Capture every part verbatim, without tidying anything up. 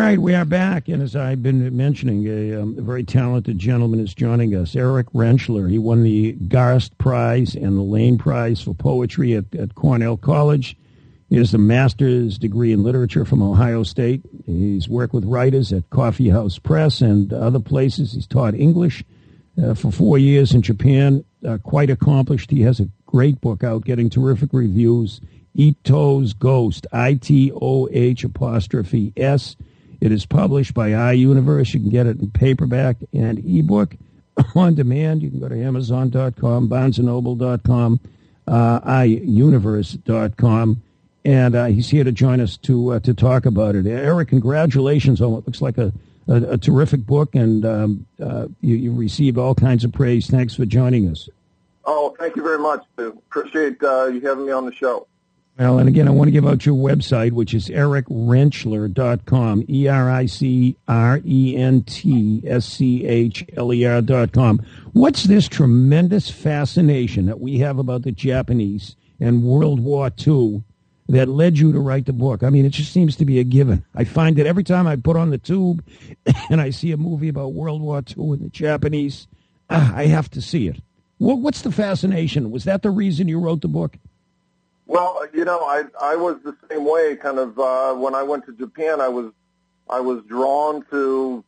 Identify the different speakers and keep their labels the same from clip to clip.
Speaker 1: right, we are back, and as I've been mentioning, a, um, a very talented gentleman is joining us, Eric Rentschler. He won the Garst Prize and the Lane Prize for poetry at, at Cornell College. He has a master's degree in literature from Ohio State. He's worked with writers at Coffee House Press and other places. He's taught English uh, for four years in Japan. Uh, quite accomplished. He has a great book out, getting terrific reviews. Ito's Ghost, I T O H apostrophe S. It is published by iUniverse. You can get it in paperback and ebook on demand. You can go to Amazon dot com, Barnes and Noble dot com, uh, i universe dot com. And uh, he's here to join us to uh, to talk about it. Eric, congratulations on what looks like a, a, a terrific book, and um, uh, you, you received all kinds of praise. Thanks for joining us.
Speaker 2: Oh, thank you very much, Stu. Appreciate uh, you having me on the show.
Speaker 1: Well, and again, I want to give out your website, which is eric rentschler dot com, E R I C R E N T S C H L E R dot com. What's this tremendous fascination that we have about the Japanese and World War Two that led you to write the book? I mean, it just seems to be a given. I find that every time I put on the tube and I see a movie about World War Two and the Japanese, ah, I have to see it. What, what's the fascination? Was that the reason you wrote the book?
Speaker 2: Well, you know, I I was the same way. Kind of uh, when I went to Japan, I was I was drawn to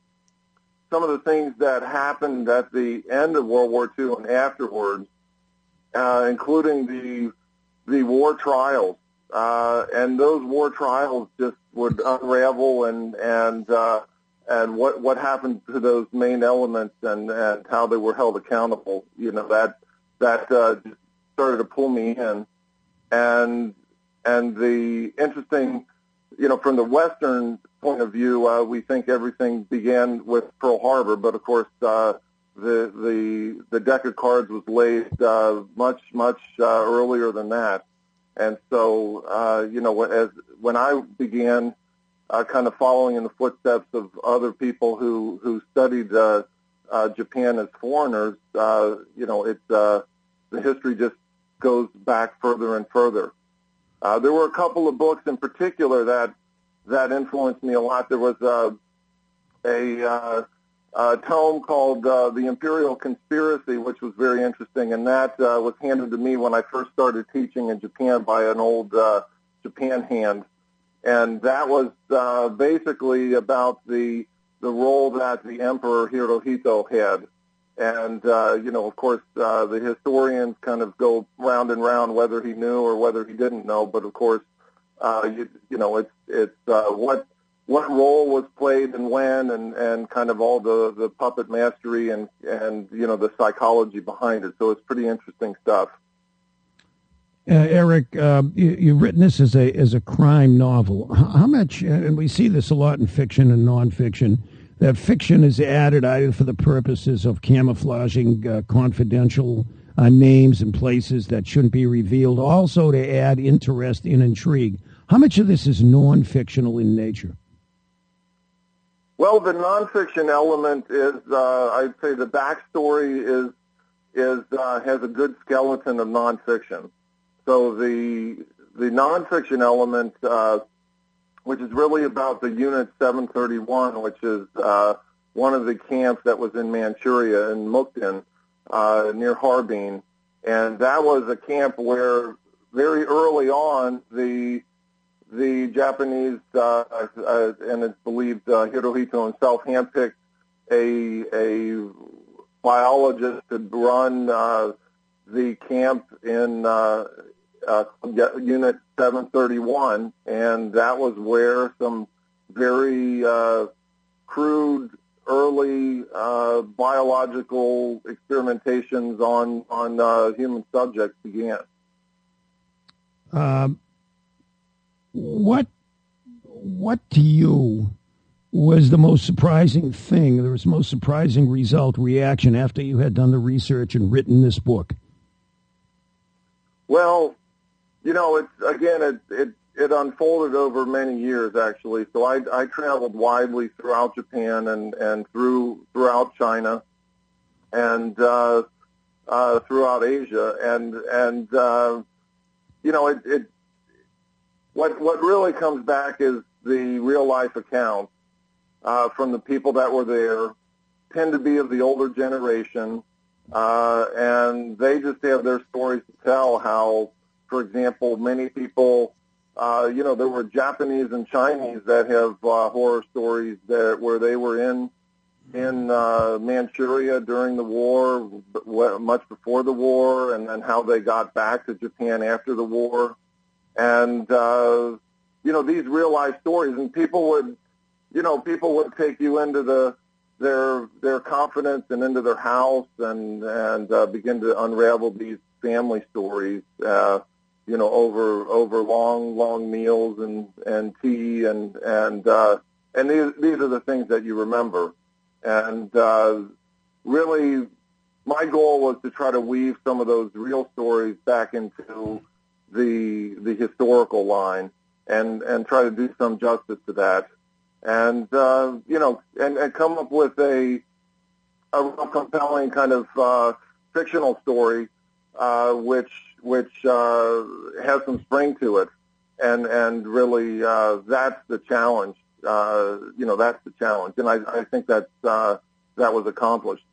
Speaker 2: some of the things that happened at the end of World War Two and afterwards, uh, including the the war trials, uh, and those war trials just would unravel and and uh, and what what happened to those main elements and, and how they were held accountable. You know, that that uh, started to pull me in. And and the interesting, you know, from the Western point of view, uh, we think everything began with Pearl Harbor, but of course uh, the the the deck of cards was laid uh, much much uh, earlier than that. And so, uh, you know, as when I began uh, kind of following in the footsteps of other people who who studied uh, uh, Japan as foreigners, uh, you know, it uh, the history just goes back further and further. Uh, there were a couple of books in particular that that influenced me a lot. There was uh, a, uh, a tome called uh, The Imperial Conspiracy, which was very interesting, and that uh, was handed to me when I first started teaching in Japan by an old uh, Japan hand. And that was uh, basically about the the role that the Emperor Hirohito had. And, uh, you know, of course, uh, the historians kind of go round and round whether he knew or whether he didn't know. But, of course, uh, you, you know, it's it's uh, what what role was played and when and, and kind of all the, the puppet mastery and, and, you know, the psychology behind it. So it's pretty interesting stuff.
Speaker 1: Uh, Eric, uh, you, you've written this as a as a crime novel. How, how much, and we see this a lot in fiction and nonfiction, that fiction is added either for the purposes of camouflaging uh, confidential uh, names and places that shouldn't be revealed, also to add interest and intrigue. How much of this is non-fictional in nature?
Speaker 2: Well, the nonfiction element is, uh, I'd say the backstory is is uh, has a good skeleton of nonfiction. So the the nonfiction element, uh, which is really about the Unit seven thirty-one, which is uh, one of the camps that was in Manchuria in Mukden, uh, near Harbin. And that was a camp where very early on the the Japanese, uh, uh, and it's believed uh, Hirohito himself handpicked a, a biologist to run uh, the camp in uh, uh, Unit seven thirty-one, and that was where some very uh, crude early uh, biological experimentations on on uh, human subjects began.
Speaker 1: Um, what what to you was the most surprising thing, the most surprising result, reaction after you had done the research and written this book?
Speaker 2: Well, you know, it's again, it it, it unfolded over many years actually. So I, I traveled widely throughout Japan and, and through throughout China and uh, uh, throughout Asia, and and uh, you know, it, it what what really comes back is the real life accounts uh, from the people that were there tend to be of the older generation, uh, and they just have their stories to tell. How, for example, many people, uh, you know, there were Japanese and Chinese that have uh, horror stories that where they were in in uh, Manchuria during the war, much before the war, and then how they got back to Japan after the war. And, uh, you know, these real-life stories, and people would, you know, people would take you into the their their confidence and into their house and, and uh, begin to unravel these family stories, uh, you know, over over long, long meals and, and tea, and, and, uh, and these, these are the things that you remember. And uh, really, my goal was to try to weave some of those real stories back into the the historical line, and, and try to do some justice to that, and uh, you know, and, and come up with a a real compelling kind of uh, fictional story, uh, which which uh, has some spring to it, and and really uh, that's the challenge. Uh, you know, that's the challenge, and I, I think that uh, that was accomplished.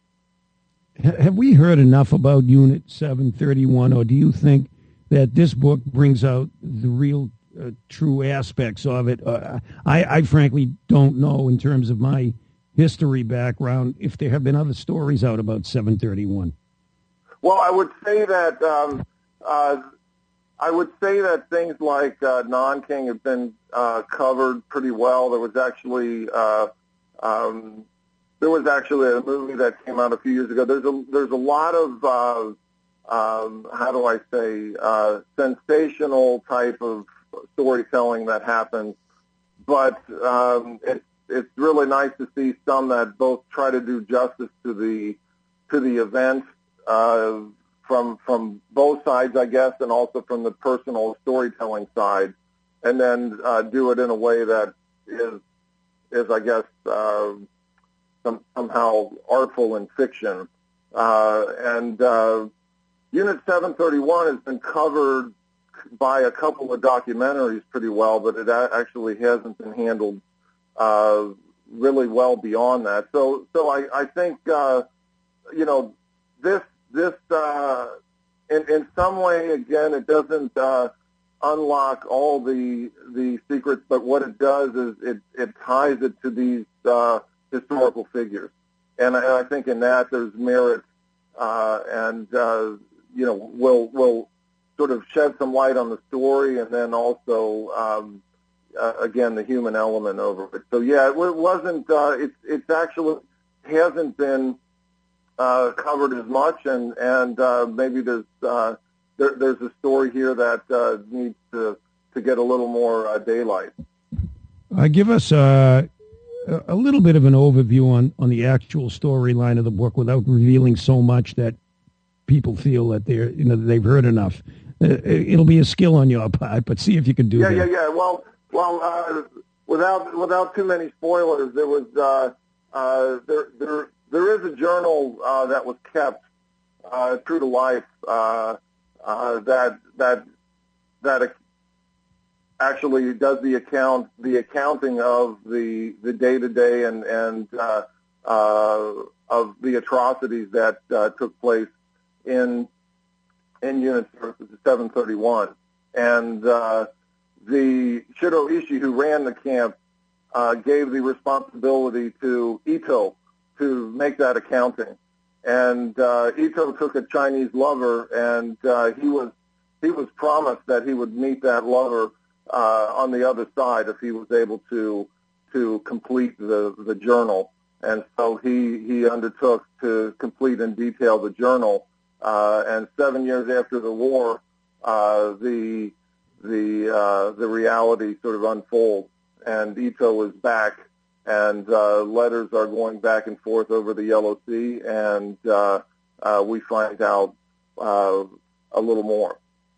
Speaker 1: Have we heard enough about Unit seven thirty-one, or do you think that this book brings out the real, uh, true aspects of it? Uh, I, I frankly don't know, in terms of my history background, if there have been other stories out about seven thirty-one.
Speaker 2: Well, I would say that um, uh, I would say that things like uh, Nanking have been uh, covered pretty well. There was actually uh, um, there was actually a movie that came out a few years ago. There's a there's a lot of uh, um, how do I say uh, sensational type of storytelling that happens, but um, it's it's really nice to see some that both try to do justice to the to the event. Uh, from from both sides, I guess, and also from the personal storytelling side, and then uh, do it in a way that is, is I guess, uh, some, somehow artful in fiction. Uh, and uh, Unit seven thirty-one has been covered by a couple of documentaries pretty well, but it actually hasn't been handled uh, really well beyond that. So, so I, I think, uh, you know, this This, uh, in, in some way, again, it doesn't uh, unlock all the the secrets, but what it does is it, it ties it to these uh, historical figures. And I, I think in that there's merit, uh, and, uh, you know, will will sort of shed some light on the story, and then also, um, uh, again, the human element over it. So, yeah, it wasn't, uh, it's, it's actually hasn't been Uh, covered as much, and and uh, maybe there's uh, there, there's a story here that uh, needs to to get a little more uh, daylight.
Speaker 1: Uh, give us uh, a little bit of an overview on, on the actual storyline of the book, without revealing so much that people feel that they're you know they've heard enough. Uh, it'll be a skill on your part, but see if you can do
Speaker 2: yeah,
Speaker 1: that.
Speaker 2: Yeah, yeah, yeah. Well, well, uh, without without too many spoilers, there was uh, uh, there there. There is a journal uh, that was kept uh, true to life uh, uh, that that that actually does the account the accounting of the the day to day and and uh, uh, of the atrocities that uh, took place in in Unit seven thirty-one, and uh, the Shiro Ishii, who ran the camp, uh, gave the responsibility to Ito to make that accounting, and uh, Ito took a Chinese lover, and uh, he was he was promised that he would meet that lover uh, on the other side if he was able to to complete the the journal, and so he he undertook to complete in detail the journal, uh, and seven years after the war, uh, the the uh, the reality sort of unfolds, and Ito is back. And uh, letters are going back and forth over the Yellow Sea, and uh, uh, we find out uh, a little more.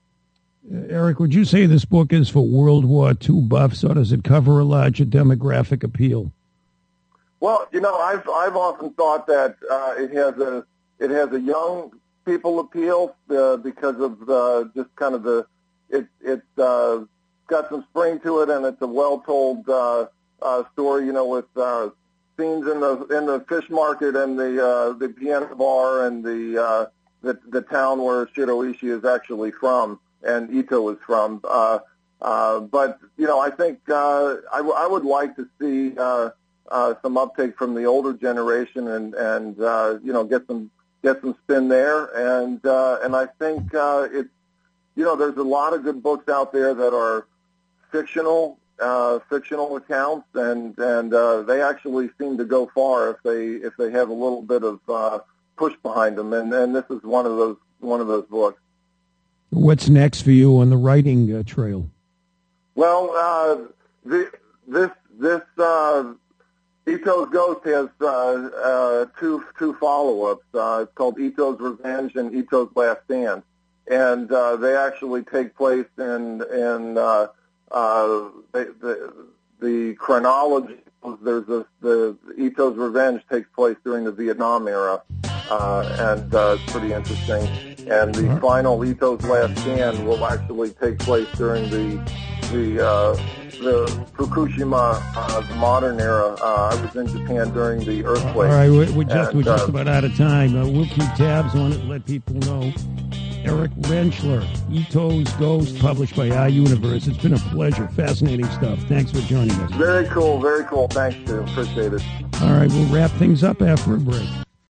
Speaker 1: Uh, Eric, would you say this book is for World War Two buffs, or does it cover a larger demographic appeal?
Speaker 2: Well, you know, I've I've often thought that uh, it has a it has a young people appeal uh, because of the, just kind of the it it's uh, got some spring to it, and it's a well told. Uh, Uh, story, you know, with uh, scenes in the in the fish market and the uh, the piano bar and the uh, the the town where Shiroishi is actually from and Ito is from. Uh, uh, but you know, I think uh, I, w- I would like to see uh, uh, some uptake from the older generation and and uh, you know get some get some spin there. And uh, and I think uh, it's you know there's a lot of good books out there that are fictional. Uh, fictional accounts, and and uh, they actually seem to go far if they if they have a little bit of uh, push behind them, and, and this is one of those one of those books.
Speaker 1: What's next for you on the writing uh, trail?
Speaker 2: Well, uh, the, this this uh, Ito's Ghost has uh, uh, two two follow-ups. Uh, it's called Ito's Revenge and Ito's Last Stand, and uh, they actually take place in in uh, Uh, the, the, the chronology, there's a, the Ito's Revenge takes place during the Vietnam era, uh, and uh, it's pretty interesting. And the final Ito's Last Stand will actually take place during the the uh, the Fukushima, uh, the modern era. Uh, I was in Japan during the earthquake.
Speaker 1: All right, we're just
Speaker 2: and,
Speaker 1: we're just
Speaker 2: uh,
Speaker 1: about out of time. Uh, we'll keep tabs on it and let people know. Eric Rentschler, Ito's Ghost, published by Our Universe. It's been a pleasure. Fascinating stuff. Thanks for joining us.
Speaker 2: Very cool, very cool. Thanks, Stu. Appreciate it.
Speaker 1: All right, we'll wrap things up after a break.